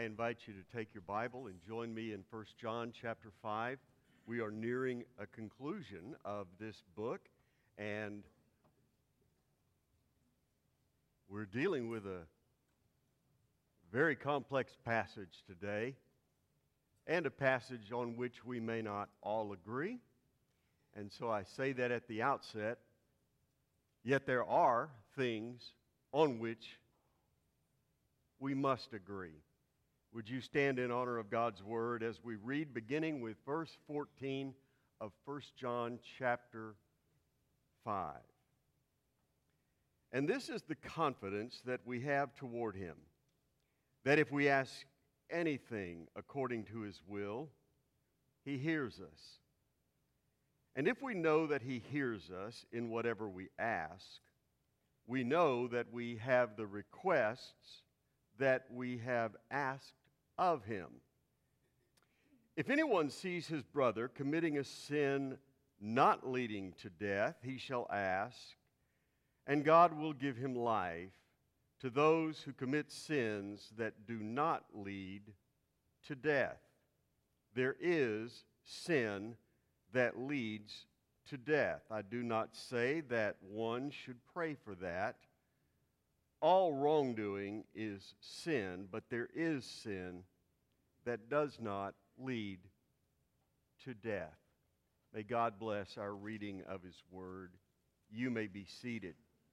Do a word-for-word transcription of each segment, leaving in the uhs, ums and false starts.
invite you to take your Bible and join me in First John chapter five. We are nearing a conclusion of this book, and we're dealing with a very complex passage today, and a passage on which we may not all agree. And so I say that at the outset, yet there are things on which we must agree. Would you stand in honor of God's Word as we read, beginning with verse fourteen of First John chapter five. And this is the confidence that we have toward Him, that if we ask anything according to His will, He hears us. And if we know that He hears us in whatever we ask, we know that we have the requests that we have asked of Him. If anyone sees his brother committing a sin not leading to death, he shall ask, and God will give him life to those who commit sins that do not lead to death. There is sin that leads to death. I do not say that one should pray for that. All wrongdoing is sin, but there is sin that does not lead to death. May God bless our reading of His Word. You may be seated.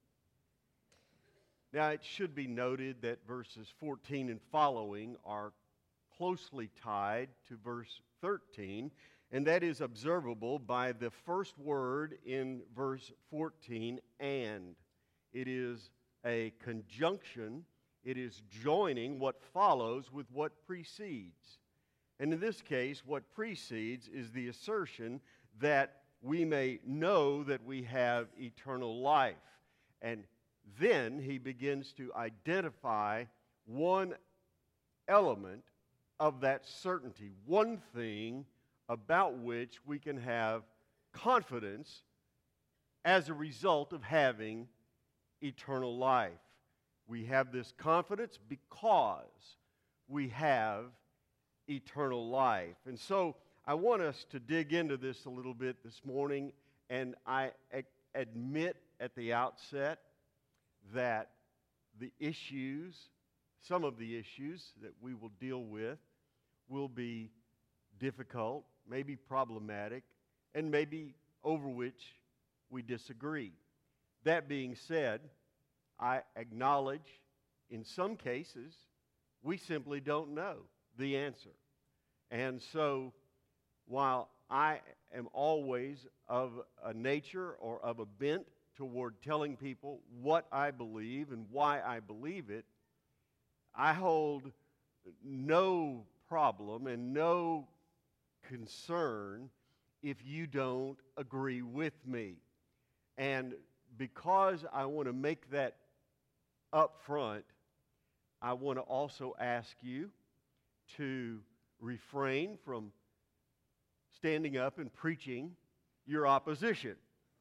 Now, it should be noted that verses fourteen and following are closely tied to verse thirteen, and that is observable by the first word in verse fourteen, and. It is a conjunction. It is joining what follows with what precedes. And in this case, what precedes is the assertion that we may know that we have eternal life. And then he begins to identify one element of that certainty, one thing about which we can have confidence as a result of having eternal life. We have this confidence because we have eternal life. And so I want us to dig into this a little bit this morning, and I a- admit at the outset that the issues, some of the issues that we will deal with will be difficult, maybe problematic, and maybe over which we disagree. That being said, I acknowledge in some cases we simply don't know the answer. And so while I am always of a nature or of a bent toward telling people what I believe and why I believe it, I hold no problem and no concern if you don't agree with me. And because I want to make that up front, I want to also ask you to refrain from standing up and preaching your opposition.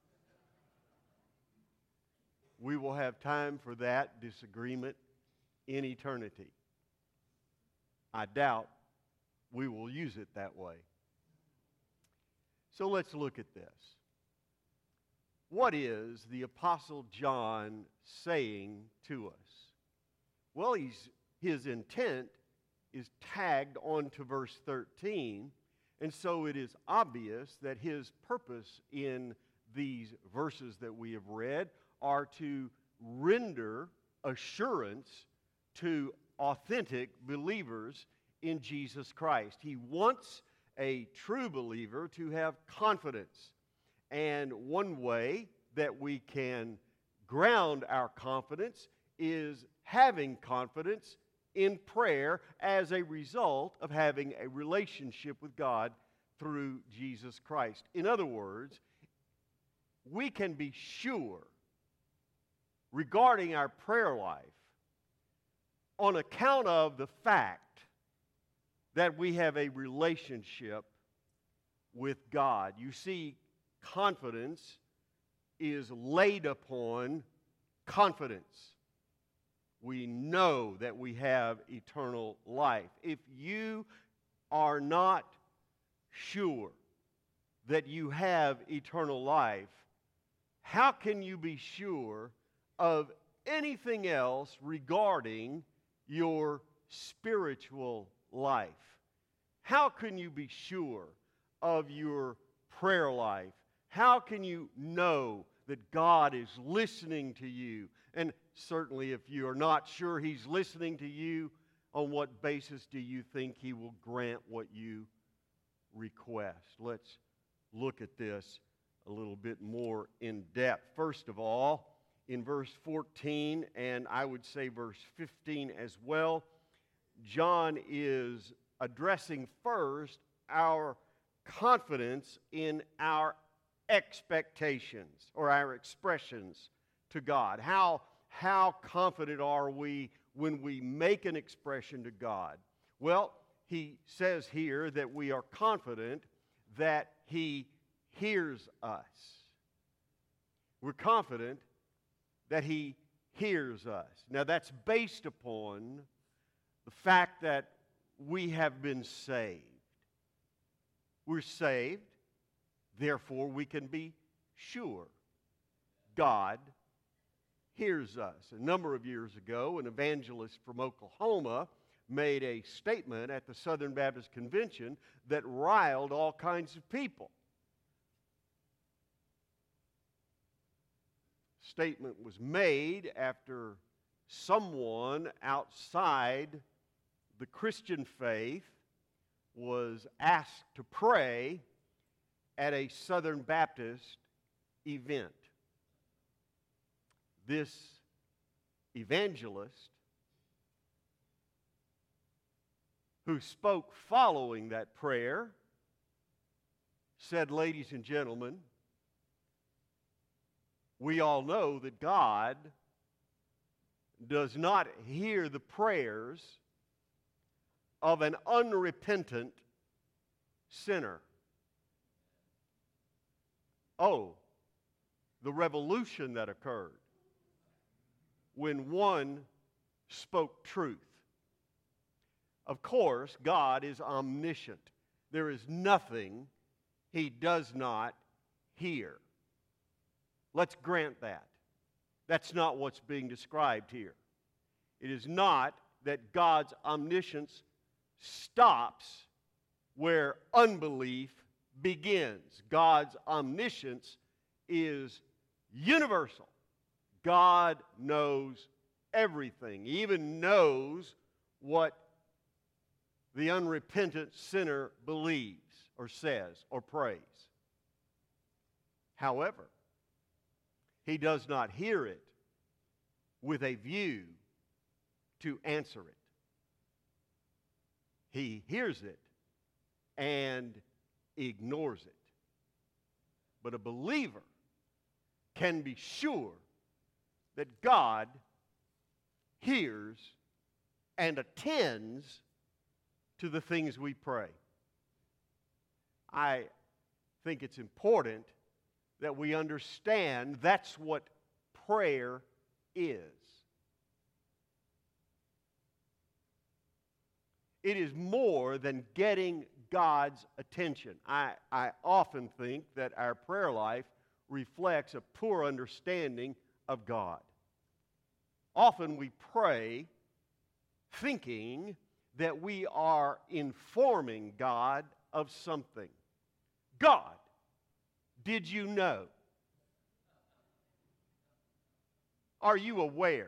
We will have time for that disagreement in eternity. I doubt we will use it that way. So let's look at this. What is the Apostle John saying to us? Well, he's, his intent is tagged onto verse thirteen, and so it is obvious that his purpose in these verses that we have read are to render assurance to authentic believers in Jesus Christ. He wants a true believer to have confidence. And one way that we can ground our confidence is having confidence in prayer as a result of having a relationship with God through Jesus Christ. In other words, we can be sure regarding our prayer life on account of the fact that we have a relationship with God. You see, confidence is laid upon confidence. we know that we have eternal life. If you are not sure that you have eternal life, how can you be sure of anything else regarding your spiritual life? How can you be sure of your prayer life? How can you know that God is listening to you? And certainly if you are not sure He's listening to you, on what basis do you think He will grant what you request? Let's look at this a little bit more in depth. First of all, in verse fourteen, and I would say verse fifteen as well, John is addressing first our confidence in our expectations or our expressions to God. How, how confident are we when we make an expression to God? Well, he says here that we are confident that He hears us. We're confident that He hears us. Now that's based upon the fact that we have been saved. We're saved, therefore we can be sure God hears us. A number of years ago, an evangelist from Oklahoma made a statement at the Southern Baptist Convention that riled all kinds of people. Statement was made after someone outside the Christian faith was asked to pray at a Southern Baptist event. This evangelist, who spoke following that prayer, said, "Ladies and gentlemen, we all know that God does not hear the prayers of an unrepentant sinner." Oh, the revolution that occurred when one spoke truth. Of course, God is omniscient. There is nothing He does not hear. Let's grant that. That's not what's being described here. It is not that God's omniscience stops where unbelief begins. God's omniscience is universal. God knows everything. He even knows what the unrepentant sinner believes or says or prays. However, He does not hear it with a view to answer it. He hears it and ignores it. But a believer can be sure that God hears and attends to the things we pray. I think it's important that we understand that's what prayer is. It is more than getting God's attention. I, I often think that our prayer life reflects a poor understanding of God. Often we pray thinking that we are informing God of something. God, did you know? Are you aware?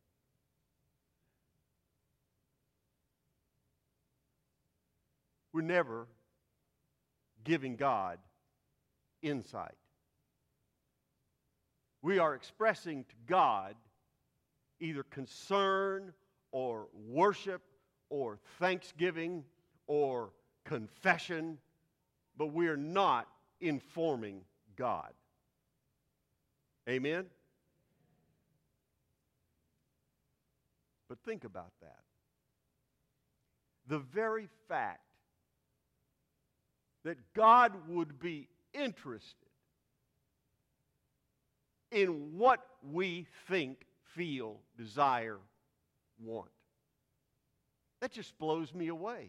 We're never giving God insight. We are expressing to God either concern or worship or thanksgiving or confession, but we are not informing God. Amen? But think about that. The very fact that God would be interested in what we think, feel, desire, want. That just blows me away.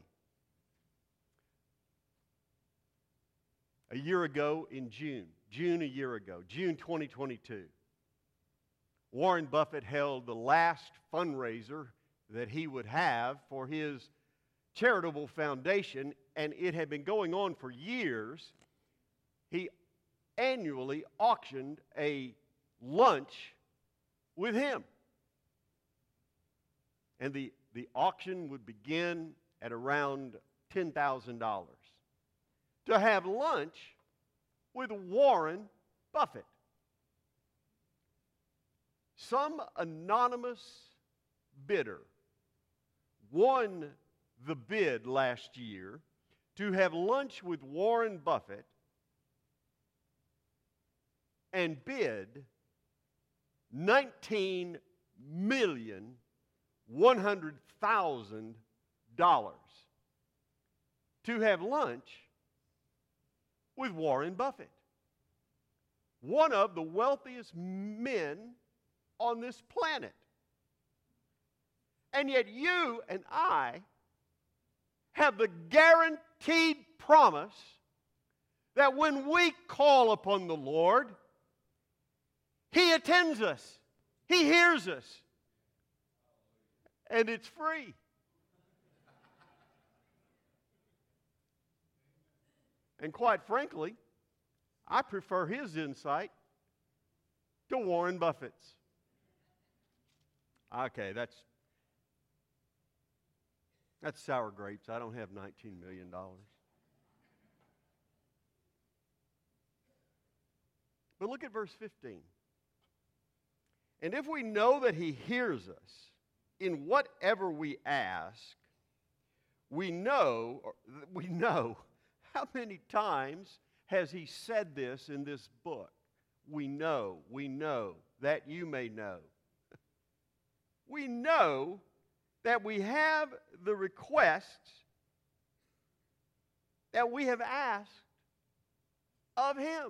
A year ago in June, June a year ago, June twenty twenty-two, Warren Buffett held the last fundraiser that he would have for his charitable foundation, and it had been going on for years. He annually auctioned a lunch with him. And the, the auction would begin at around ten thousand dollars to have lunch with Warren Buffett. Some anonymous bidder won the bid last year to have lunch with Warren Buffett and bid nineteen million one hundred thousand dollars to have lunch with Warren Buffett, one of the wealthiest men on this planet. And yet you and I have the guaranteed promise that when we call upon the Lord, He attends us. He hears us. And it's free. And quite frankly, I prefer his insight to Warren Buffett's. Okay, that's that's sour grapes. I don't have nineteen million dollars. But look at verse fifteen. And if we know that He hears us in whatever we ask, we know, we know, how many times has He said this in this book? We know, we know, that you may know. We know that we have the requests that we have asked of Him.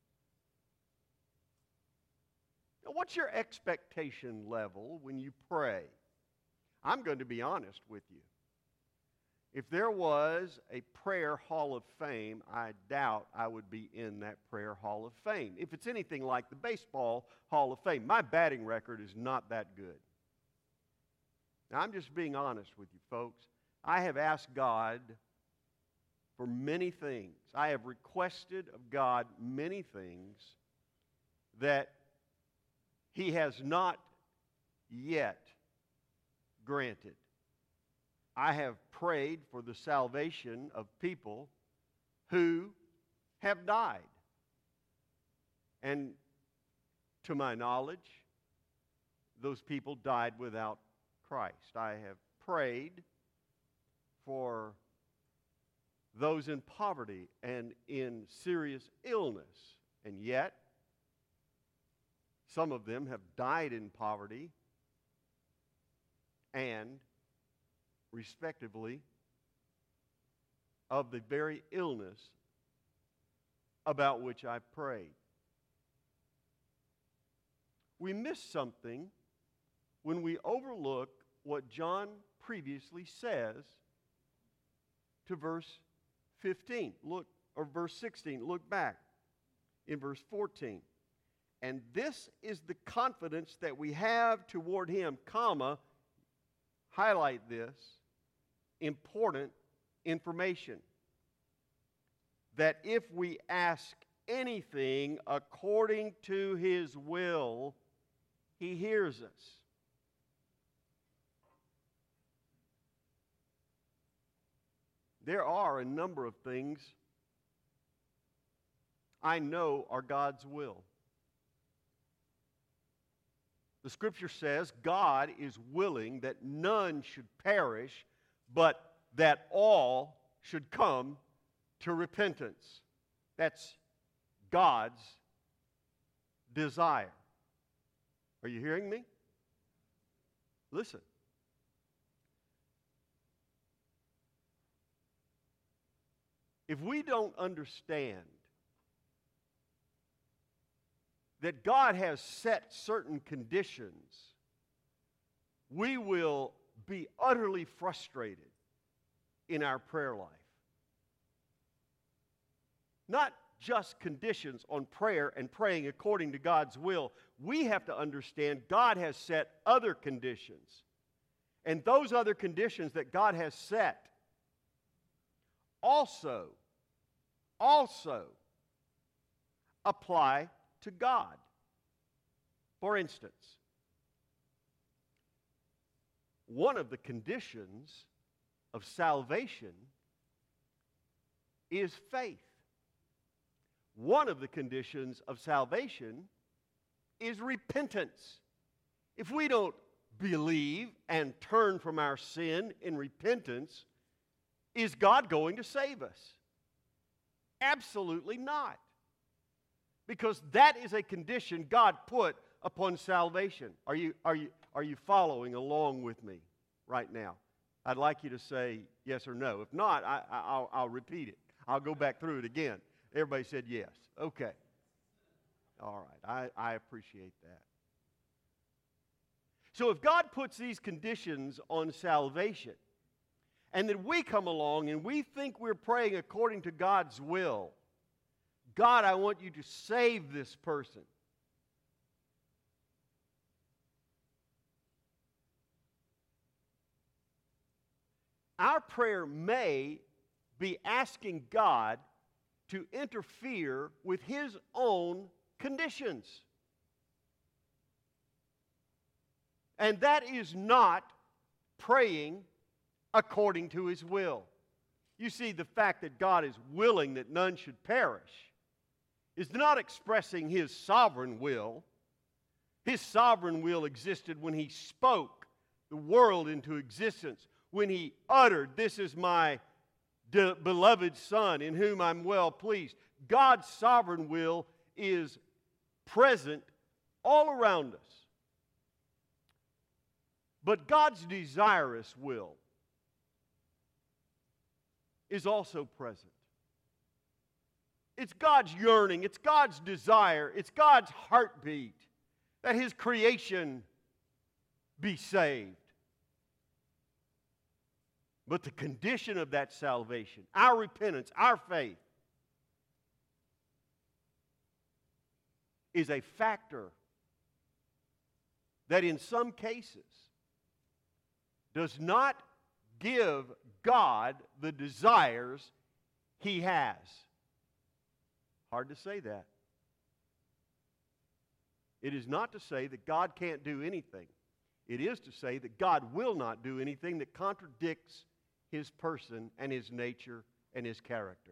Now, what's your expectation level when you pray? I'm going to be honest with you. If there was a prayer hall of fame, I doubt I would be in that prayer hall of fame. If it's anything like the baseball hall of fame, my batting record is not that good. Now, I'm just being honest with you, folks. I have asked God for many things. I have requested of God many things that He has not yet granted. I have prayed for the salvation of people who have died. And to my knowledge, those people died without Christ. I have prayed for those in poverty and in serious illness, and yet some of them have died in poverty and, respectively, of the very illness about which I prayed. We miss something when we overlook what John previously says to verse fifteen. Look, or verse sixteen. Look back in verse fourteen. And this is the confidence that we have toward Him, comma, highlight this, important information. That if we ask anything according to His will, He hears us. There are a number of things I know are God's will. The Scripture says God is willing that none should perish, but that all should come to repentance. That's God's desire. Are you hearing me? Listen. If we don't understand that God has set certain conditions we will be utterly frustrated in our prayer life. Not just conditions on prayer and praying according to God's will. We have to understand God has set other conditions. And those other conditions that God has set also, also apply to God. For instance, one of the conditions of salvation is faith. One of the conditions of salvation is repentance. If we don't believe and turn from our sin in repentance, is God going to save us? Absolutely not. Because that is a condition God put upon salvation. Are you, are you, are you following along with me right now? I'd like you to say yes or no. If not, I, I, I'll, I'll repeat it. I'll go back through it again. Everybody said yes. Okay. All right. I, I appreciate that. So if God puts these conditions on salvation, and then we come along and we think we're praying according to God's will, God, I want you to save this person. Our prayer may be asking God to interfere with His own conditions. And that is not praying according to His will. You see, the fact that God is willing that none should perish is not expressing His sovereign will. His sovereign will existed when He spoke the world into existence, when He uttered, "This is my de- beloved Son in whom I'm well pleased." God's sovereign will is present all around us. But God's desirous will is also present. It's God's yearning, it's God's desire, it's God's heartbeat that His creation be saved. But the condition of that salvation, our repentance, our faith, is a factor that in some cases does not give God the desires He has. Hard to say that. It is not to say that God can't do anything. It is to say that God will not do anything that contradicts His person and His nature and His character.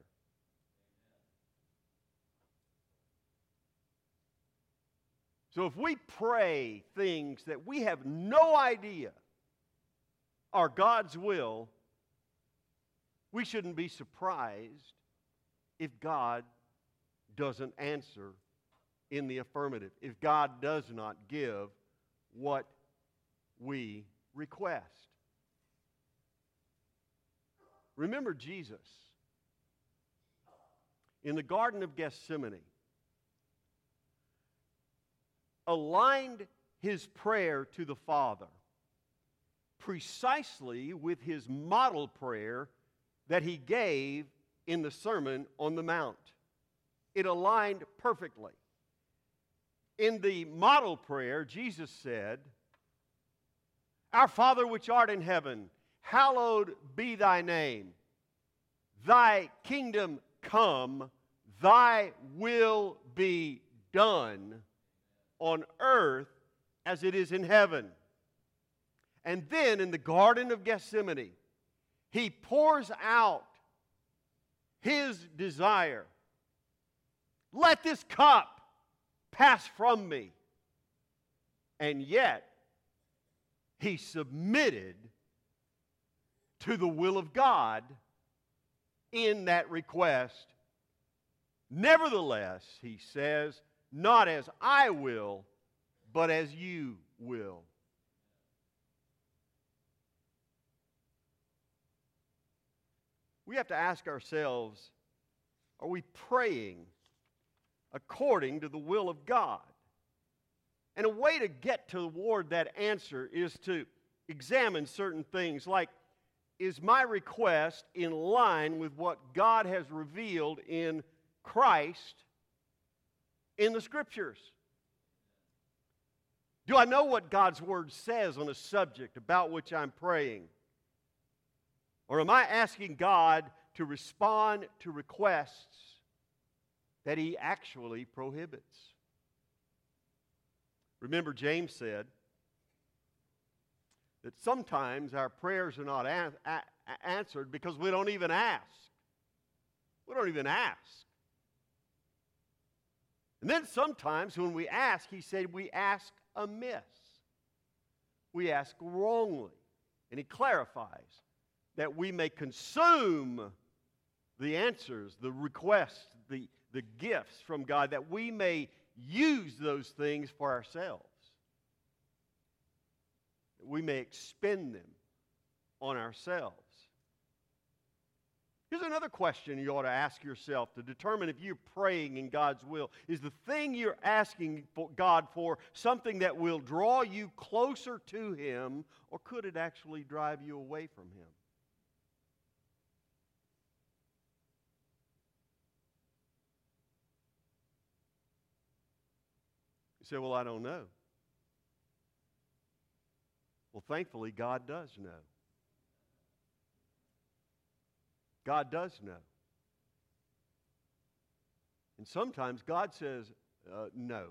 So if we pray things that we have no idea are God's will, we shouldn't be surprised if God doesn't answer in the affirmative, if God does not give what we request. Remember Jesus in the Garden of Gethsemane aligned His prayer to the Father precisely with His model prayer that He gave in the Sermon on the Mount. It aligned perfectly. In the model prayer, Jesus said, "Our Father which art in heaven, hallowed be Thy name. Thy kingdom come, Thy will be done on earth as it is in heaven." And then in the Garden of Gethsemane, He pours out His desire. Let this cup pass from me. And yet, He submitted to the will of God in that request. Nevertheless, He says, not as I will, but as you will. We have to ask ourselves, are we praying according to the will of God? And a way to get toward that answer is to examine certain things like, is my request in line with what God has revealed in Christ in the Scriptures? Do I know what God's Word says on a subject about which I'm praying? Or am I asking God to respond to requests that He actually prohibits? Remember, James said that sometimes our prayers are not a- a- answered because we don't even ask. We don't even ask. And then sometimes when we ask, he said we ask amiss. We ask wrongly. And he clarifies that we may consume the answers, the requests, the, the gifts from God, that we may use those things for ourselves. That we may expend them on ourselves. Here's another question you ought to ask yourself to determine if you're praying in God's will. Is the thing you're asking for God for something that will draw you closer to Him, or could it actually drive you away from Him? You say, well, I don't know. Well, thankfully, God does know. God does know. And sometimes God says uh, no.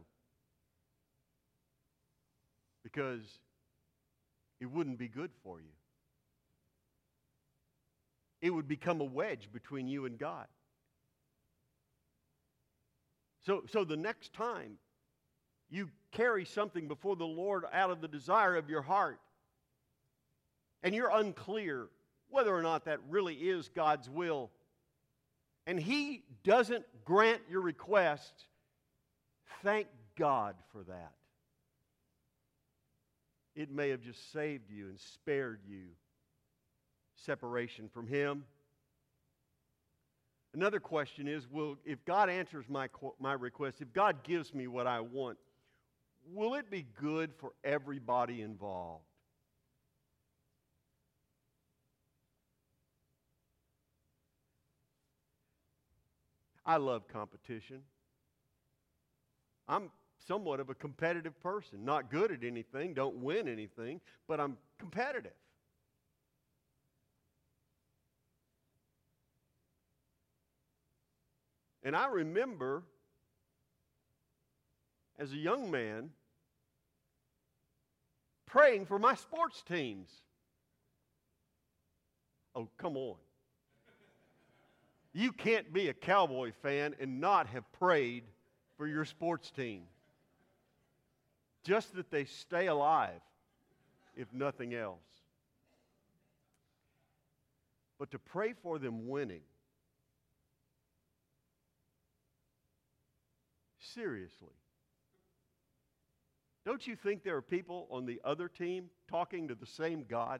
Because it wouldn't be good for you. It would become a wedge between you and God. So, so the next time you carry something before the Lord out of the desire of your heart, and you're unclear whether or not that really is God's will, and He doesn't grant your request, thank God for that. It may have just saved you and spared you separation from Him. Another question is, will, if God answers my, my request, if God gives me what I want, will it be good for everybody involved? I love competition. I'm somewhat of a competitive person. Not good at anything, don't win anything, but I'm competitive. And I remember as a young man praying for my sports teams. Oh, come on. You can't be a Cowboy fan and not have prayed for your sports team. Just that they stay alive, if nothing else. But to pray for them winning, seriously, don't you think there are people on the other team talking to the same God?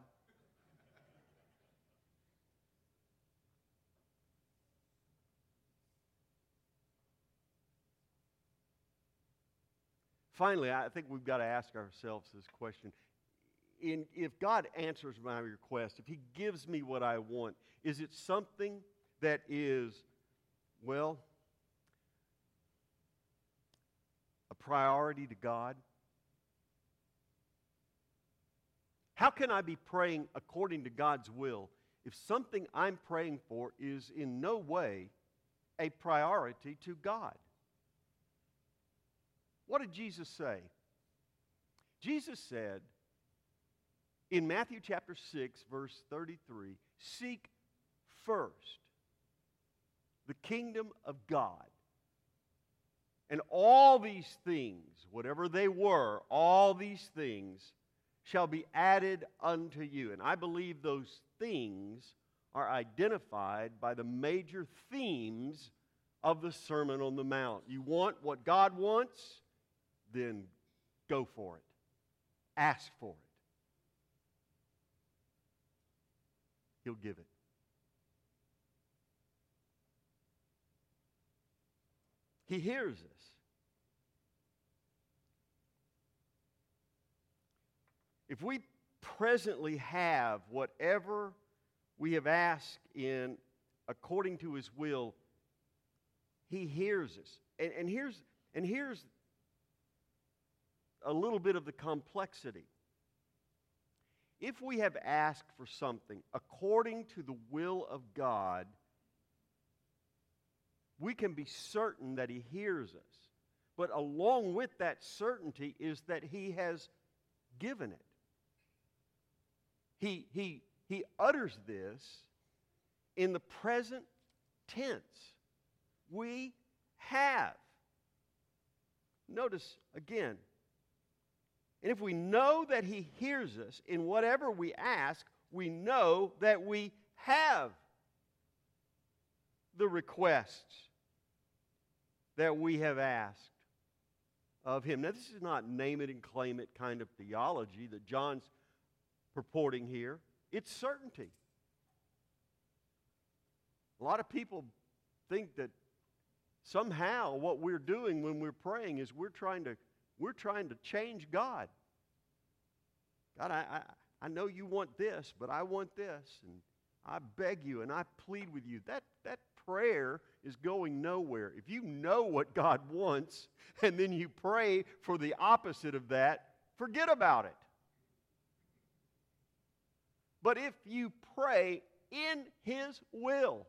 Finally, I think we've got to ask ourselves this question. In, if God answers my request, if He gives me what I want, is it something that is, well, a priority to God? How can I be praying according to God's will if something I'm praying for is in no way a priority to God? What did Jesus say? Jesus said in Matthew chapter six, verse thirty-three, seek first the kingdom of God, and all these things, whatever they were, all these things shall be added unto you. And I believe those things are identified by the major themes of the Sermon on the Mount. You want what God wants? Then go for it. Ask for it. He'll give it. He hears us. If we presently have whatever we have asked in according to His will, He hears us. And, and here's and here's a little bit of the complexity. If we have asked for something according to the will of God, we can be certain that He hears us. But along with that certainty is that He has given it. He, he, he utters this in the present tense. We have. Notice again, and if we know that He hears us in whatever we ask, we know that we have the requests that we have asked of Him. Now, this is not name it and claim it kind of theology that John's purporting here. It's certainty. A lot of people think that somehow what we're doing when we're praying is we're trying to we're trying to change God. God, I, I, I know you want this, but I want this, and I beg you and I plead with you. That that prayer is going nowhere. If you know what God wants and then you pray for the opposite of that, forget about it. But if you pray in His will,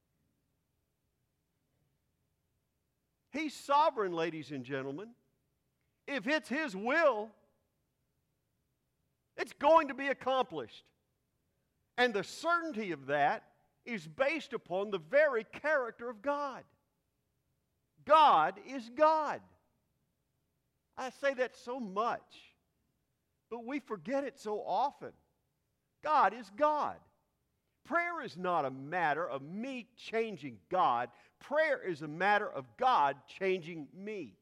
He's sovereign, ladies and gentlemen. If it's His will, it's going to be accomplished. And the certainty of that is based upon the very character of God. God is God. I say that so much, but we forget it so often. God is God. Prayer is not a matter of me changing God. Prayer is a matter of God changing me.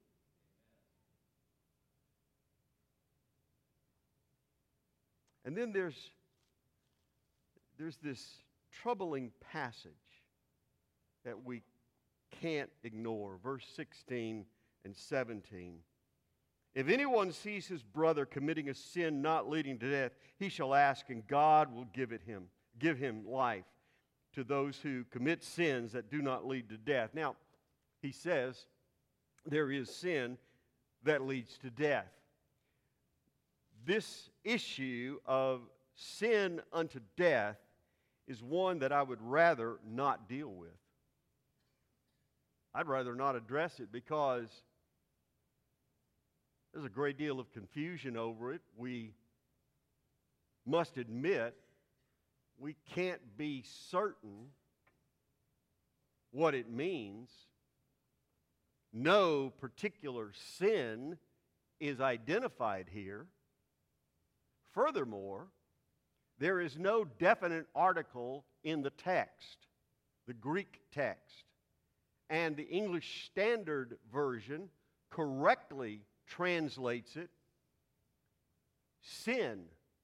And then there's, there's this troubling passage that we can't ignore. Verse sixteen and seventeen. If anyone sees his brother committing a sin not leading to death, he shall ask, and God will give it him, give him life to those who commit sins that do not lead to death. Now, he says there is sin that leads to death. This issue of sin unto death is one that I would rather not deal with. I'd rather not address it because there's a great deal of confusion over it. We must admit we can't be certain what it means. No particular sin is identified here. Furthermore, there is no definite article in the text, the Greek text. And the English Standard Version correctly translates it, sin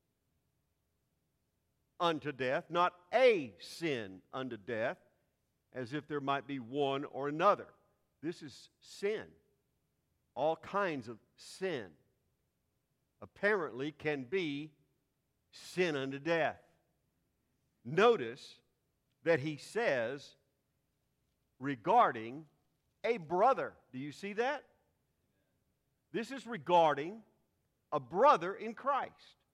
unto death, not a sin unto death, as if there might be one or another. This is sin. All kinds of sin apparently can be sin unto death. Notice that he says regarding a brother. Do you see that? This is regarding a brother in Christ.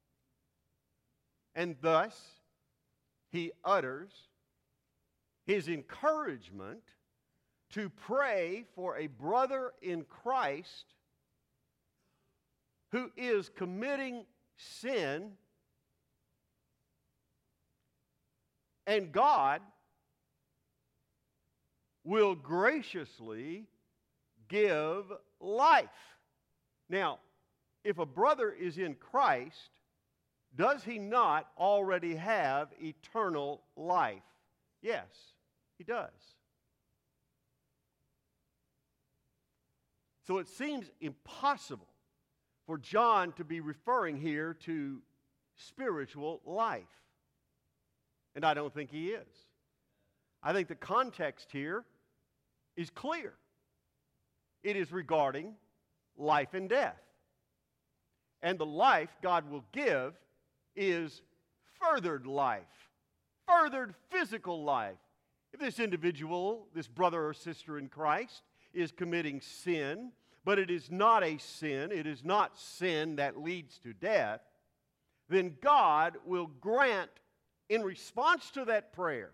And thus, he utters his encouragement to pray for a brother in Christ who is committing sin, and God will graciously give life. Now, if a brother is in Christ, does he not already have eternal life? Yes, he does. So it seems impossible for John to be referring here to spiritual life. And I don't think he is. I think the context here is clear. It is regarding life and death. And the life God will give is furthered life, furthered physical life. If this individual, this brother or sister in Christ, is committing sin, but it is not a sin, it is not sin that leads to death, then God will grant, in response to that prayer,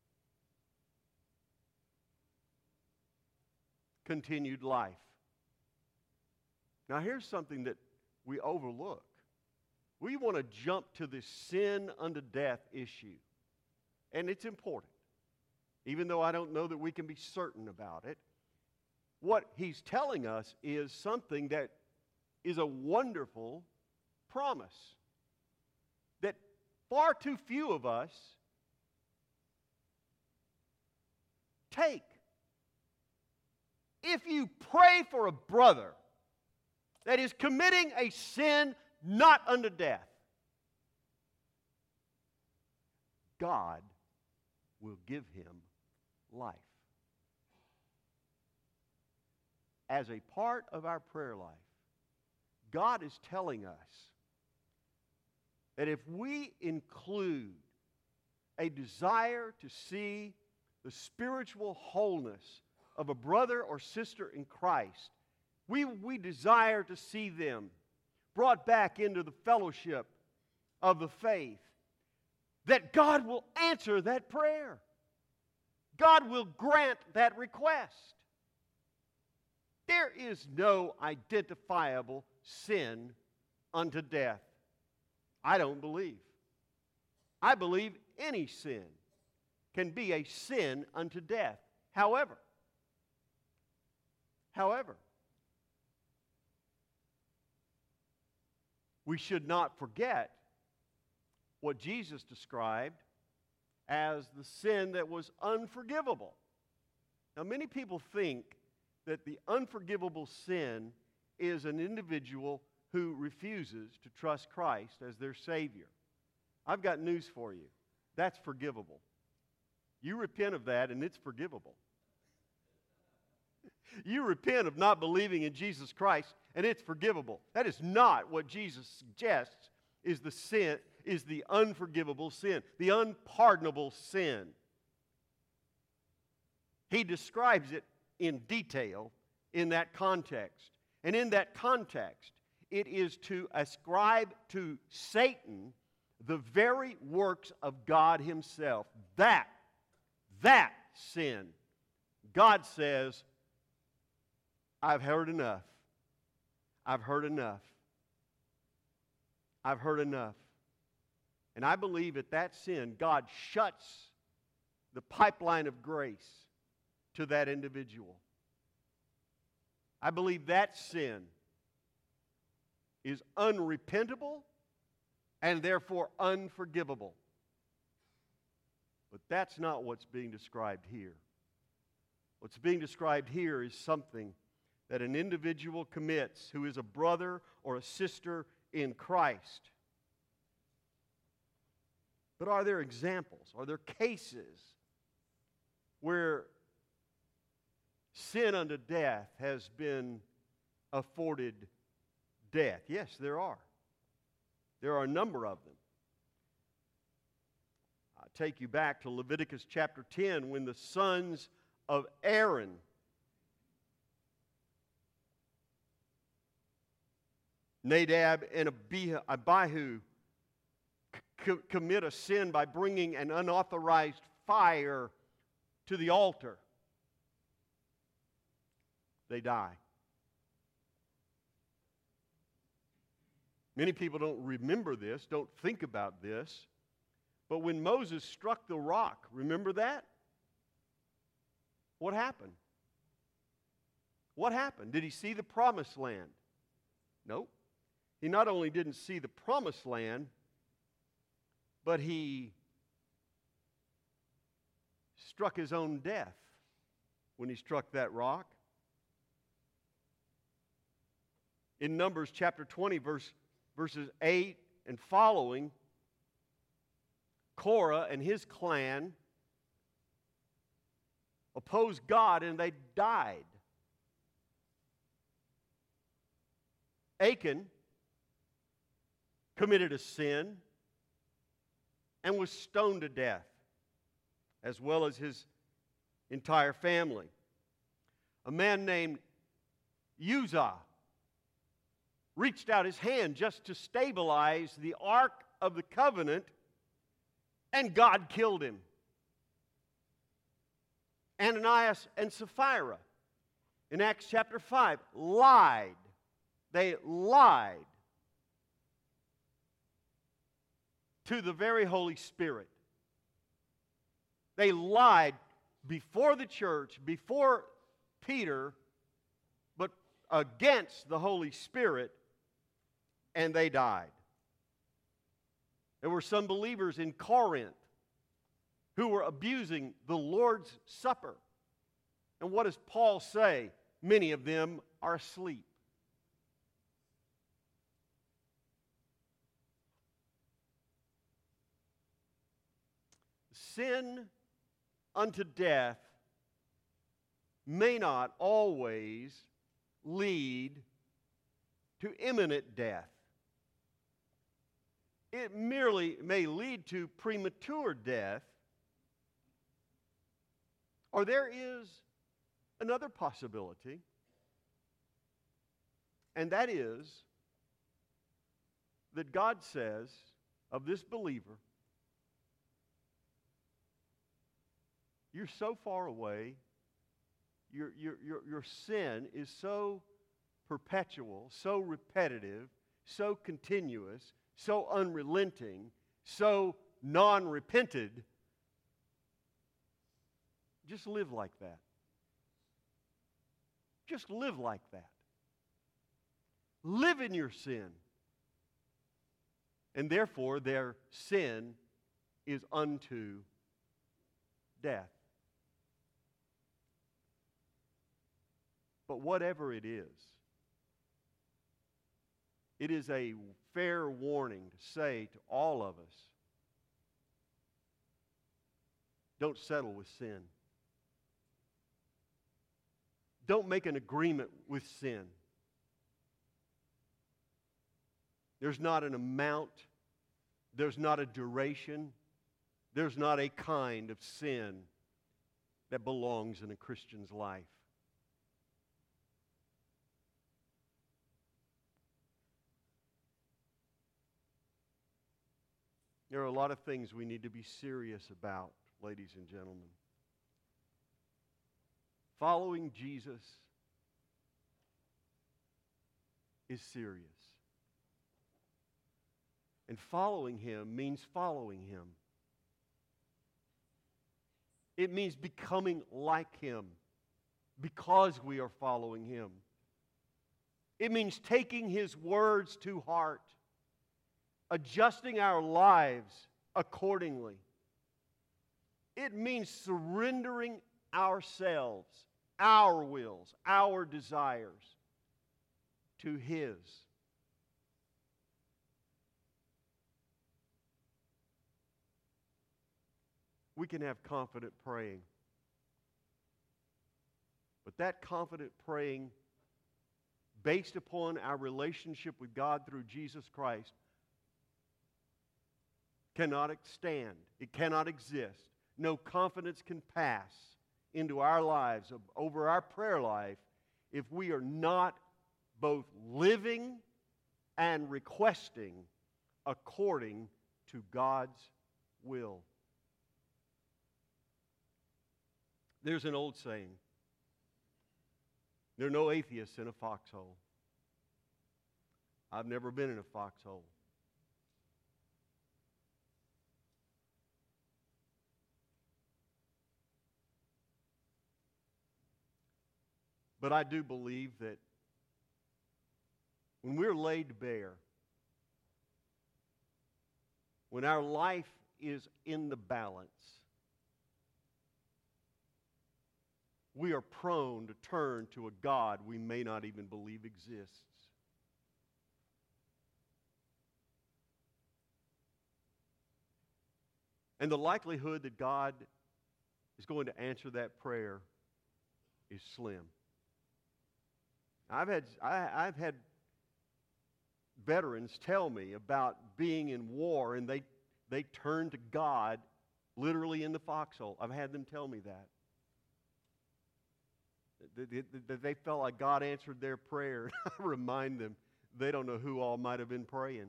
continued life. Now here's something that we overlook. We want to jump to this sin unto death issue. And it's important. Even though I don't know that we can be certain about it, what he's telling us is something that is a wonderful promise that far too few of us take. If you pray for a brother that is committing a sin not unto death, God will give him life. As a part of our prayer life, God is telling us that if we include a desire to see the spiritual wholeness of a brother or sister in Christ, we, we desire to see them brought back into the fellowship of the faith, that God will answer that prayer. God will grant that request. There is no identifiable sin unto death. I don't believe. I believe any sin can be a sin unto death. However, however, we should not forget what Jesus described as the sin that was unforgivable. Now, many people think that the unforgivable sin is an individual who refuses to trust Christ as their Savior. I've got news for you. That's forgivable. You repent of that and it's forgivable. You repent of not believing in Jesus Christ and it's forgivable. That is not what Jesus suggests is the sin, is the unforgivable sin, the unpardonable sin. He describes it in detail in that context. And in that context, it is to ascribe to Satan the very works of God himself. That, that sin, God says, I've heard enough. I've heard enough. I've heard enough. And I believe at that sin, God shuts the pipeline of grace to that individual. I believe that sin is unrepentable and therefore unforgivable. But that's not what's being described here. What's being described here is something that an individual commits who is a brother or a sister in Christ. But are there examples? Are there cases where sin unto death has been afforded death? Yes, there are. There are a number of them. I'll take you back to Leviticus chapter ten when the sons of Aaron Nadab and Abihu c- commit a sin by bringing an unauthorized fire to the altar. They die. Many people don't remember this, don't think about this, but when Moses struck the rock, remember that? What happened? What happened? Did he see the promised land? Nope. He not only didn't see the promised land, but he struck his own death when he struck that rock. In Numbers chapter twenty, verse, verses eight and following, Korah and his clan opposed God and they died. Achan committed a sin and was stoned to death, as well as his entire family. A man named Uzzah reached out his hand just to stabilize the Ark of the Covenant, and God killed him. Ananias and Sapphira, in Acts chapter five, lied. They lied to the very Holy Spirit. They lied before the church, before Peter, but against the Holy Spirit, and they died. There were some believers in Corinth who were abusing the Lord's Supper. And what does Paul say? Many of them are asleep. Sin unto death may not always lead to imminent death. It merely may lead to premature death, or there is another possibility, and that is that God says of this believer, you're so far away, your, your, your, your sin is so perpetual, so repetitive, so continuous, so unrelenting, so non-repented. Just live like that. Just live like that. Live in your sin. And therefore, their sin is unto death. But whatever it is, it is a fair warning to say to all of us, don't settle with sin. Don't make an agreement with sin. There's not an amount, there's not a duration, there's not a kind of sin that belongs in a Christian's life. There are a lot of things we need to be serious about, ladies and gentlemen. Following Jesus is serious. And following Him means following Him. It means becoming like Him because we are following Him. It means taking His words to heart, adjusting our lives accordingly. It means surrendering ourselves, our wills, our desires to His. We can have confident praying, but that confident praying based upon our relationship with God through Jesus Christ cannot stand. It cannot exist. No confidence can pass into our lives, over our prayer life, if we are not both living and requesting according to God's will. There's an old saying, there are no atheists in a foxhole. I've never been in a foxhole. But I do believe that when we're laid bare, when our life is in the balance, we are prone to turn to a God we may not even believe exists. And the likelihood that God is going to answer that prayer is slim. I've had, I, I've had veterans tell me about being in war, and they, they turned to God literally in the foxhole. I've had them tell me that. That they felt like God answered their prayer. I remind them, they don't know who all might have been praying.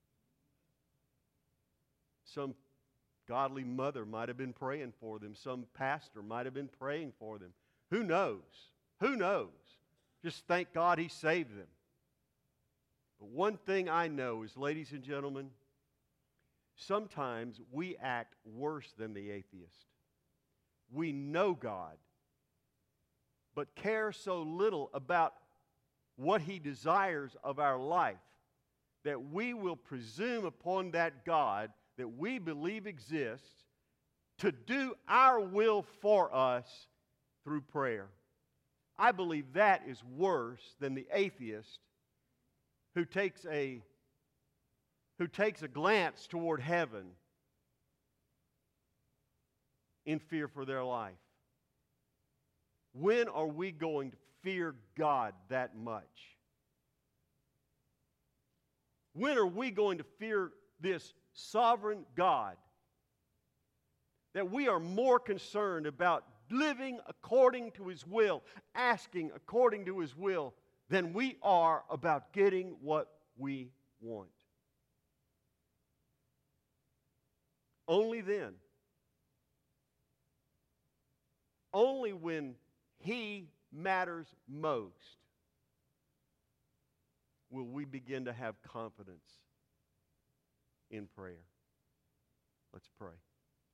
Some godly mother might have been praying for them. Some pastor might have been praying for them. Who knows? Who knows? Just thank God He saved them. But one thing I know is, ladies and gentlemen, sometimes we act worse than the atheist. We know God, but care so little about what He desires of our life that we will presume upon that God that we believe exists to do our will for us through prayer. I believe that is worse than the atheist who takes a, who takes a glance toward heaven in fear for their life. When are we going to fear God that much? When are we going to fear this sovereign God that we are more concerned about living according to His will, asking according to His will, than we are about getting what we want? Only then, only when He matters most, will we begin to have confidence in prayer. Let's pray.